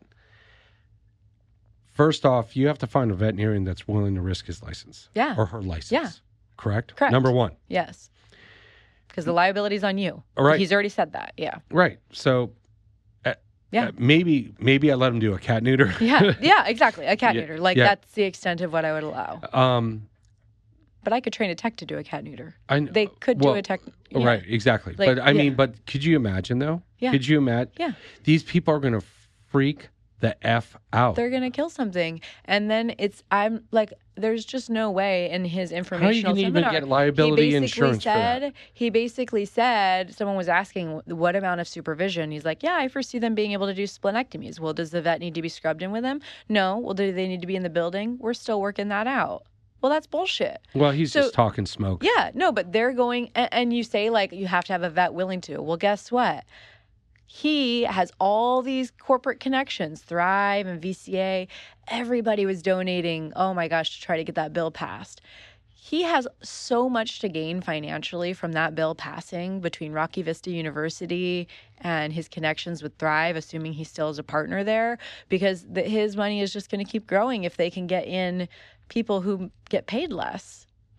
first off, you have to find a veterinarian that's willing to risk his license. Yeah. Or her license. Yeah. Correct? Correct. Number one. Yes. Because the liability's on you. All right. He's already said that. Yeah. Right. So uh, Yeah. uh, maybe maybe I let him do a cat neuter. Yeah. Yeah, exactly. A cat Yeah, neuter. Like yeah. that's the extent of what I would allow. um, But I could train a tech to do a cat neuter. I kn- They could do well, a tech. Yeah. Right, exactly. Like, but I yeah. mean, but could you imagine though? Yeah. Could you imagine? Yeah. These people are going to freak the F out. They're gonna kill something, and then it's I'm like, there's just no way in his How are you informational going to even seminar. get liability he basically insurance said, for that? He basically said, someone was asking what amount of supervision. He's like, yeah, I foresee them being able to do splenectomies. Well, does the vet need to be scrubbed in with them? No. Well, do they need to be in the building? We're still working that out. Well, that's bullshit. Well, he's So- just talking smoke. Yeah, no, but they're going, and, and you say like you have to have a vet willing to. Well, guess what? He has all these corporate connections, Thrive and V C A. Everybody was donating, oh my gosh, to try to get that bill passed. He has so much to gain financially from that bill passing between Rocky Vista University and his connections with Thrive, assuming he still is a partner there, because the, his money is just going to keep growing if they can get in people who get paid less.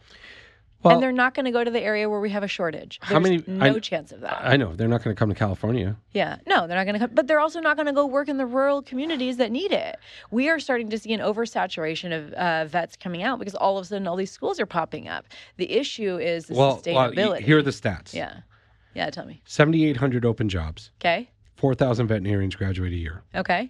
Well, and they're not going to go to the area where we have a shortage. There's how many? no I, chance of that. I know they're not going to come to California. Yeah, no, they're not going to come. But they're also not going to go work in the rural communities that need it. We are starting to see an oversaturation of uh, vets coming out because all of a sudden all these schools are popping up. The issue is the Well, sustainability. well, here are the stats. Yeah, yeah. Tell me. seventy-eight hundred open jobs. Okay. four thousand veterinarians graduate a year. Okay.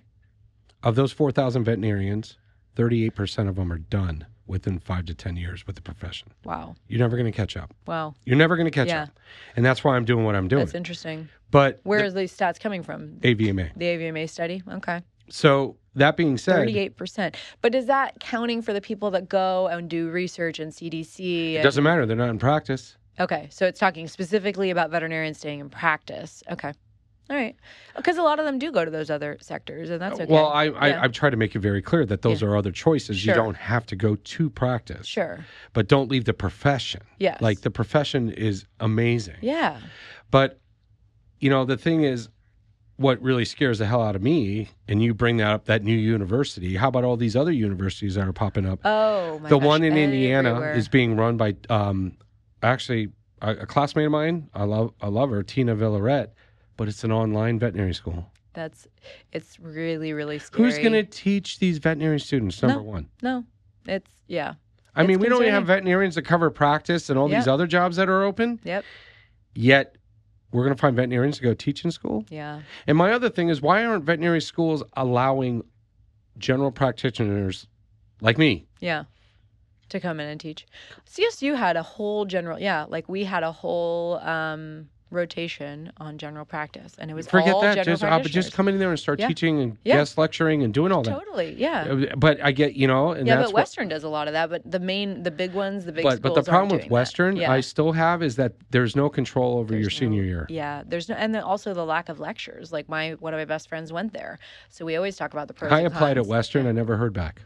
Of those four thousand veterinarians, thirty-eight percent of them are done within five to ten years with the profession. Wow. You're never going to catch up. Wow. You're never going to catch Yeah. up. And that's why I'm doing what I'm doing. That's interesting. But Where the, is these stats coming from? A V M A. The A V M A study. Okay. So that being said, thirty-eight percent. But is that counting for the people that go and do research in C D C? it and- doesn't matter. They're not in practice. Okay, so it's talking specifically about veterinarians staying in practice. Okay. All right. Because a lot of them do go to those other sectors, and that's okay. Well, I, I, Yeah. I've tried to make it very clear that those Yeah. are other choices. Sure. You don't have to go to practice. Sure. But don't leave the profession. Yes. Like the profession is amazing. Yeah. But, you know, the thing is, what really scares the hell out of me, and you bring that up, that new university, how about all these other universities that are popping up? Oh, my the gosh, one in Indiana everywhere. is being run by, um, actually, a, a classmate of mine. I love, I love her, Tina Villaret, but it's an online veterinary school. That's, it's really, really scary. Who's going to teach these veterinary students, number No. one? No, it's, yeah. I mean, It's we don't even have concerning. veterinarians that cover practice and all these Yeah. other jobs that are open, Yep. yet we're going to find veterinarians to go teach in school. Yeah. And my other thing is, why aren't veterinary schools allowing general practitioners like me? Yeah. To come in and teach. C S U had a whole general, yeah, like we had a whole um, rotation on general practice, and it was Forget all that. general Just, uh, practitioners. just come in there and start Yeah. teaching and Yeah. guest lecturing and doing all that. Totally, yeah. But I get, you know, and Yeah, that's but what, Western does a lot of that. But the main, the big ones, the big but, schools but the problem aren't with doing Western, that. Yeah. I still have is that there's no control over your There's senior no- year. Yeah, there's no, and then also the lack of lectures. Like my one of my best friends went there, so we always talk about the pros. I and applied at cons. Western. I never heard back.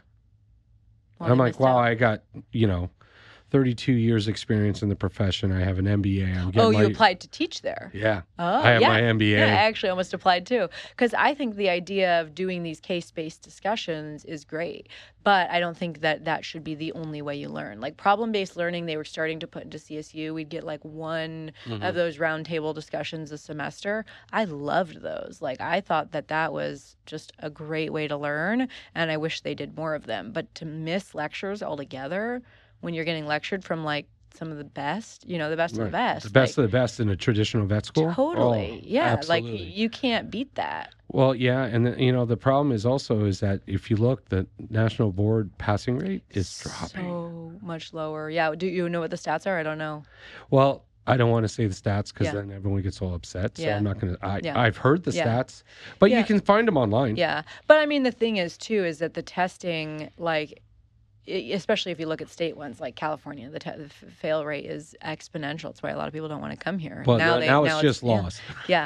Well, I'm they like, missed wow, out. I got, you know, thirty-two years experience in the profession. I have an M B A. I'm getting Oh, my, you applied to teach there. Yeah. Oh, I have yeah. my M B A. Yeah, I actually almost applied too. Because I think the idea of doing these case-based discussions is great, but I don't think that that should be the only way you learn. Like problem-based learning, they were starting to put into C S U. We'd get like one Mm-hmm. of those roundtable discussions a semester. I loved those. Like I thought that that was just a great way to learn, and I wish they did more of them. But to miss lectures altogether when you're getting lectured from like some of the best, you know, the best of the Right. best. The best like, of the best in a traditional vet school. Totally. Oh, yeah. absolutely. Like you can't beat that. Well, yeah, and the, you know the problem is also is that if you look, the national board passing rate is dropping. So much lower. Yeah. Do you know what the stats are? I don't know. Well, I don't want to say the stats because Yeah. then everyone gets all upset. So Yeah. I'm not going to. I Yeah. I've heard the Yeah. stats, but Yeah. you can find them online. Yeah. But I mean, the thing is, too, is that the testing, like, e- especially if you look at state ones like California, the, te- the f- fail rate is exponential. That's why a lot of people don't want to come here. But now, they, now it's just yeah. lost. Yeah.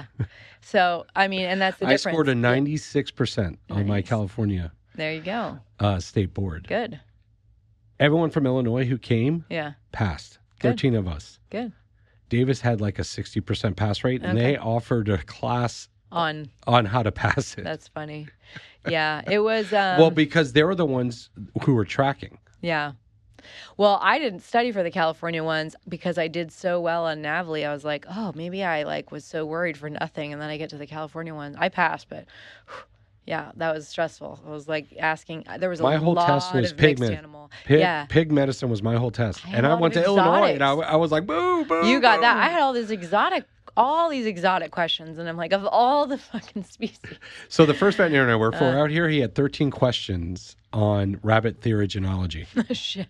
So, I mean, and that's the I difference. scored a Yeah. ninety-six percent on my Nice. California There you go. uh, state board. Good. Everyone from Illinois who came Yeah. passed. Good. thirteen of us. Good. Davis had like a sixty percent pass rate, and Okay. they offered a class On. on how to pass it. That's funny. Yeah. It was. Um, well, because they were the ones who were tracking. Yeah. Well, I didn't study for the California ones because I did so well on Navly. I was like, oh, maybe I like was so worried for nothing, and then I get to the California ones. I passed, but whew, yeah, that was stressful. I was like asking. There was a My whole lot test was of pig mixed med- animal. Pig, yeah, pig medicine was my whole test. I had And a I lot went of to Illinois, and I, exotics. I was like, boo, boo. you got that. boo. I had all these exotic, all these exotic questions, and I'm like, of all the fucking species. So the first veterinarian I worked for Uh. out here, he had thirteen questions on rabbit therogenology. Shit.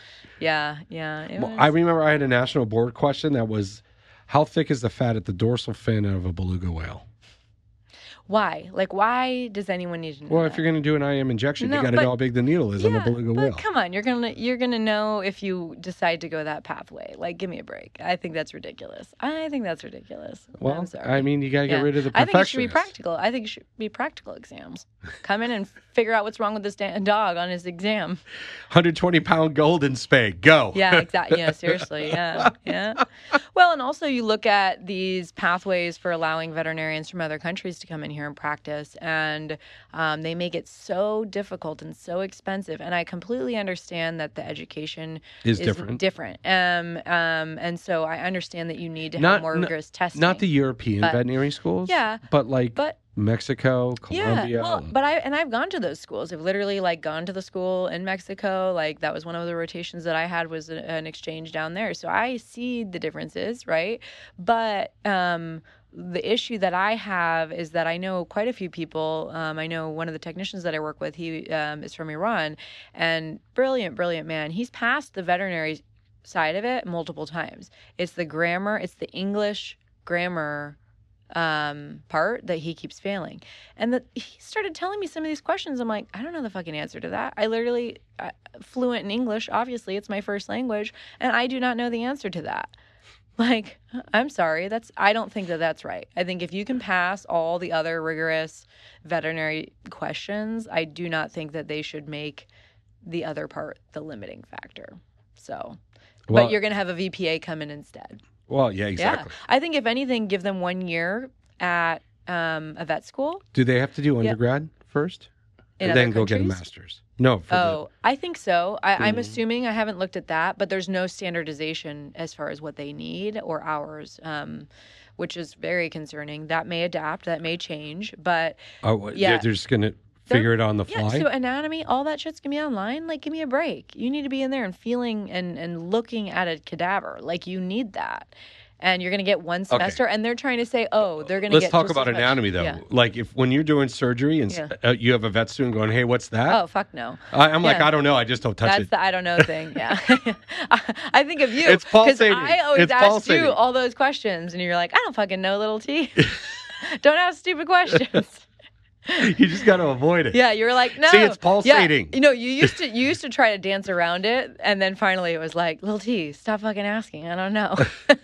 Yeah, yeah. It Well, was, I remember I had a national board question that was, how thick is the fat at the dorsal fin of a beluga whale? Why? Like, why does anyone need to know Well, that? if you're going to do an I M injection, No, you got to but- know how big the needle is on the Yeah, beluga but wheel. come on, you're gonna you're gonna know if you decide to go that pathway. Like, give me a break. I think that's ridiculous. I think that's ridiculous. Well, I'm sorry. I mean, you got to get Yeah. rid of the I think it should be perfectionists. practical. I think it should be practical exams. Come in and figure out what's wrong with this da- dog on his exam. one hundred twenty pound golden spade, go. Yeah, exactly. Yeah, seriously. Yeah, yeah. Well, and also you look at these pathways for allowing veterinarians from other countries to come in here and practice, and um, they make it so difficult and so expensive. And I completely understand that the education Is different. different. Um, um, and so I understand that you need to have Not- more not- rigorous testing. Not the European But- veterinary schools. Yeah, But like but Mexico, Colombia. yeah, well, but I and I've gone to those schools. I've literally like gone to the school in Mexico. Like that was one of the rotations that I had was a, an exchange down there. So I see the differences, right? But um, the issue that I have is that I know quite a few people. Um, I know one of the technicians that I work with. He um, is from Iran, and brilliant, brilliant man. He's passed the veterinary side of it multiple times. It's the grammar. It's the English grammar um part that he keeps failing, and that he started telling me some of these questions. I'm like, I don't know the fucking answer to that. I literally uh, fluent in English, obviously it's my first language, and I do not know the answer to that. Like, I'm sorry, that's I don't think that that's right. I think if you can pass all the other rigorous veterinary questions, I do not think that they should make the other part the limiting factor. So Well- but you're going to have a V P A come in instead. Well, yeah, exactly. Yeah. I think if anything, give them one year at um, a vet school. Do they have to do undergrad first? In and other then go get a countries? master's? No. For Oh, I think so. I, I'm Mhm. assuming I haven't looked at that, but there's no standardization as far as what they need or hours, um, which is very concerning. That may adapt, that may change, but the, oh, what, yeah. they're just going to figure it on the yeah. fly? So anatomy, all that shit's gonna be online. Like, give me a break. You need to be in there and feeling and and looking at a cadaver. Like, you need that. And you're going to get one semester, and they're trying to say, oh, they're going to Let's get talk just about as much. anatomy, though. Yeah. Like, if when you're doing surgery and s Yeah. uh, you have a vet student going, hey, what's that? Oh, fuck no. I, I'm like, yeah. I don't know. I just don't touch That's it. the I don't know thing. Yeah. I think of you. It's pulsating. I always It's ask pulsating. you all those questions, and you're like, I don't fucking know, little T. Don't ask stupid questions. You just got to avoid it. Yeah, you were like, no. See, it's pulsating. Yeah. You know, you used to you used to try to dance around it, and then finally it was like, little T, stop fucking asking. I don't know.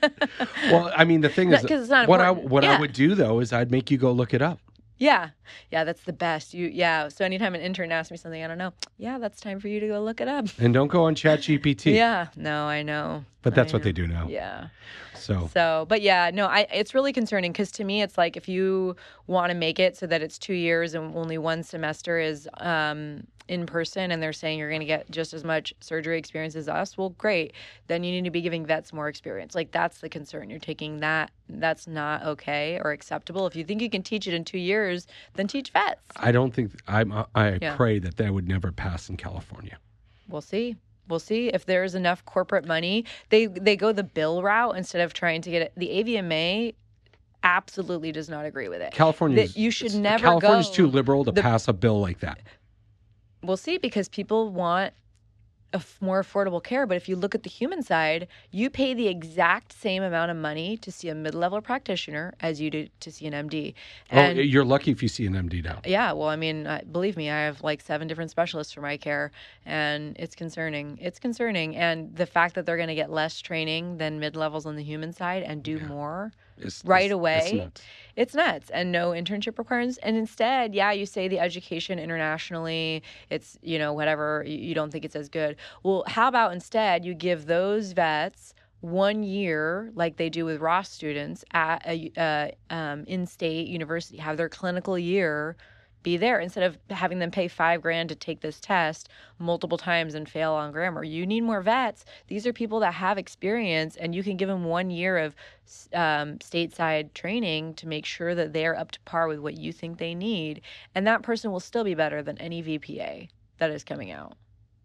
Well, I mean, the thing No, is, 'cause it's not what I important. what I Yeah. would do though is I'd make you go look it up. Yeah. Yeah, that's the best. You yeah. So anytime an intern asks me something I don't know, yeah, that's time for you to go look it up. And don't go on ChatGPT. Yeah. No, I know. But that's I what they know. do now. Yeah. So, So, but yeah, no, I it's really concerning because to me, it's like if you want to make it so that it's two years and only one semester is um, in person, and they're saying you're going to get just as much surgery experience as us, well, great. Then you need to be giving vets more experience. Like, that's the concern. You're taking that. That's not okay or acceptable. If you think you can teach it in two years, then teach vets. I don't think I'm. I Yeah. pray that that would never pass in California. We'll see. We'll see if there's enough corporate money. They they go the bill route instead of trying to get it. The A V M A absolutely does not agree with it. California. That you should never California's go too liberal to the- pass a bill like that. We'll see, because people want a f- more affordable care. But if you look at the human side, you pay the exact same amount of money to see a mid-level practitioner as you do to see an M D. And oh, you're lucky if you see an M D now. yeah, well, I mean, uh, believe me, I have like seven different specialists for my care, and it's concerning. It's concerning. And the fact that they're going to get less training than mid-levels on the human side and do more It's, right it's- away, it's nuts. it's nuts. And no internship requirements. And instead, yeah, you say the education internationally, it's, you know, whatever, you, you don't think it's as good. Well, how about instead you give those vets one year, like they do with Ross students at a uh, um, in-state university, have their clinical year be there instead of having them pay five grand to take this test multiple times and fail on grammar. You need more vets. These are people that have experience, and you can give them one year of um, stateside training to make sure that they're up to par with what you think they need. And that person will still be better than any V P A that is coming out.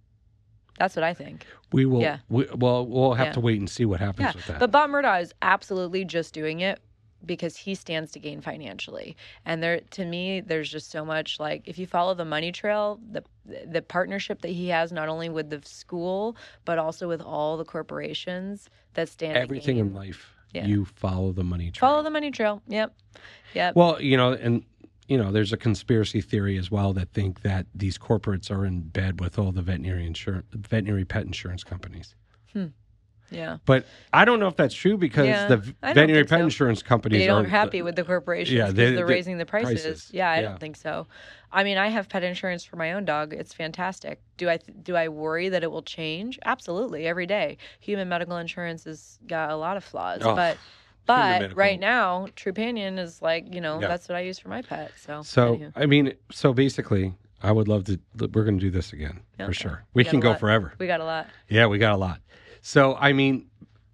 That's what I think. We will. Yeah. We, well, we'll have Yeah. to wait and see what happens Yeah, with that. but Bob Murdaugh is absolutely just doing it because he stands to gain financially. And there, to me, there's just so much, like, if you follow the money trail, the the partnership that he has not only with the school but also with all the corporations that stand to Everything gain. in life, Yeah. you follow the money trail. Follow the money trail. Yep. Yep. Well, you know, and you know, there's a conspiracy theory as well that think that these corporates are in bed with all the veterinary insurance, veterinary pet insurance companies. Hmm. Yeah. But I don't know if that's true because Yeah, the I don't veterinary think pet so. insurance companies They are aren't happy with the corporations Yeah, because they- they, are they- raising the prices. prices. Yeah, I Yeah. don't think so. I mean, I have pet insurance for my own dog. It's fantastic. Do I do I worry that it will change? Absolutely, every day. Human medical insurance has got a lot of flaws, Oh, but but medical. right now, Trupanion is like, you know, Yeah. that's what I use for my pet. So So, anywho. I mean, so basically, I would love to, we're going to do this again for Okay. sure. We, got can a go lot. forever. We got a lot. Yeah, we got a lot. So, I mean,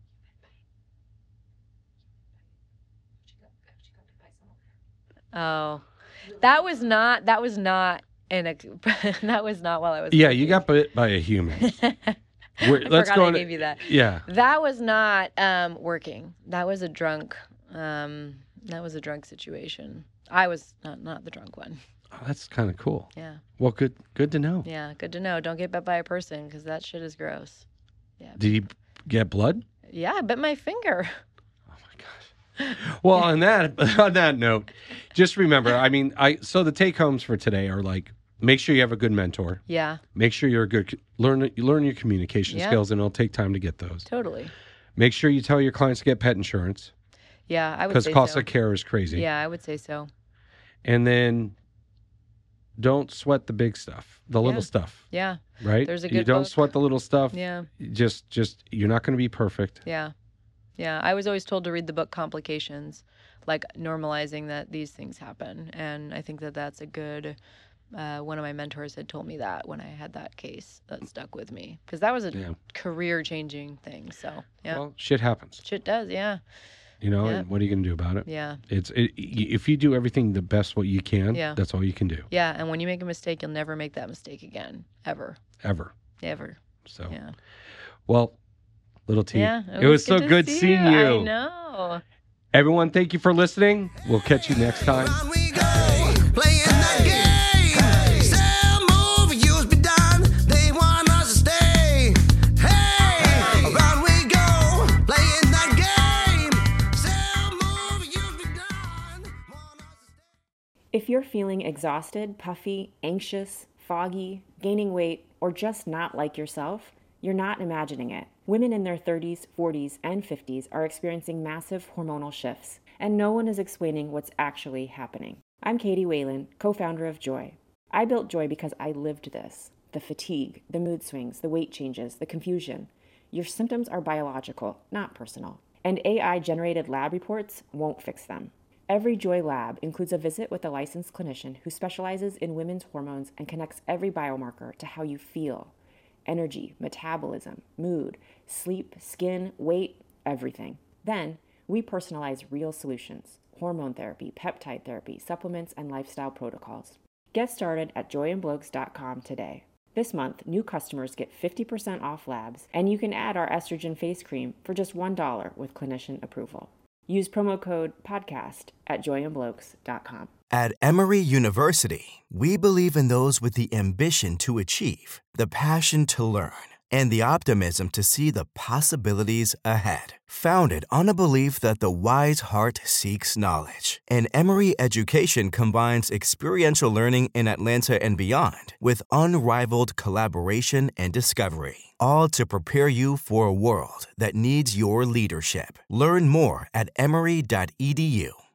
Oh, that was not that was not an ex- that was not while I was yeah, you working. got bit by a human. We're- I let's forgot go I into- gave you that. Yeah. That was not um, working. That was a drunk. Um, that was a drunk situation. I was not not the drunk one. Oh, that's kind of cool. Yeah, Well, good good to know. yeah. Good to know. Don't get bit by a person because that shit is gross. Did you get blood? Yeah, I bit my finger. Oh my gosh. Well, on that on that note, just remember, I mean, I so the take homes for today are like make sure you have a good mentor. Yeah, Make sure you're a good learn you learn your communication Yeah. skills and it'll take time to get those. totally. Make sure you tell your clients to get pet insurance Yeah, I would because say cost so. of care is crazy. Yeah, I would say so. And then don't sweat the big stuff, the little Yeah. stuff, Yeah, right? There's a you good don't book. sweat the little stuff. yeah, Just just you're not going to be perfect. yeah, yeah. I was always told to read the book Complications, like normalizing that these things happen, and I think that that's a good. Uh, one of my mentors had told me that when I had that case that stuck with me because that was a Yeah. career-changing thing. So yeah, Well, shit happens. shit does. Yeah, You know, Yeah. and what are you going to do about it? yeah, It's it, y- if you do everything the best what you can, Yeah. that's all you can do yeah. And when you make a mistake, you'll never make that mistake again, ever, ever. ever. So, Yeah, well, little T, yeah. it was so to good see seeing you. I know. Everyone, thank you for listening. We'll catch you next time. On we go, playing that game. Some overuse be done. They want us to stay. Hey, around we go, playing that game. Some overuse be done. Want us to stay. If you're feeling exhausted, puffy, anxious, foggy, gaining weight, or just not like yourself, you're not imagining it. Women in their thirties, forties, and fifties are experiencing massive hormonal shifts, and no one is explaining what's actually happening. I'm Katie Whalen, co-founder of Joy. I built Joy because I lived this. The fatigue, the mood swings, the weight changes, the confusion. Your symptoms are biological, not personal. And A I-generated lab reports won't fix them. Every Joy lab includes a visit with a licensed clinician who specializes in women's hormones and connects every biomarker to how you feel. Energy, metabolism, mood, sleep, skin, weight, everything. Then, we personalize real solutions: hormone therapy, peptide therapy, supplements, and lifestyle protocols. Get started at joy and blokes dot com today. This month, new customers get fifty percent off labs, and you can add our estrogen face cream for just one dollar with clinician approval. Use promo code PODCAST at joy and blokes dot com. At Emory University, we believe in those with the ambition to achieve, the passion to learn, and the optimism to see the possibilities ahead. Founded on a belief that the wise heart seeks knowledge, and Emory education combines experiential learning in Atlanta and beyond with unrivaled collaboration and discovery, all to prepare you for a world that needs your leadership. Learn more at emory dot e d u.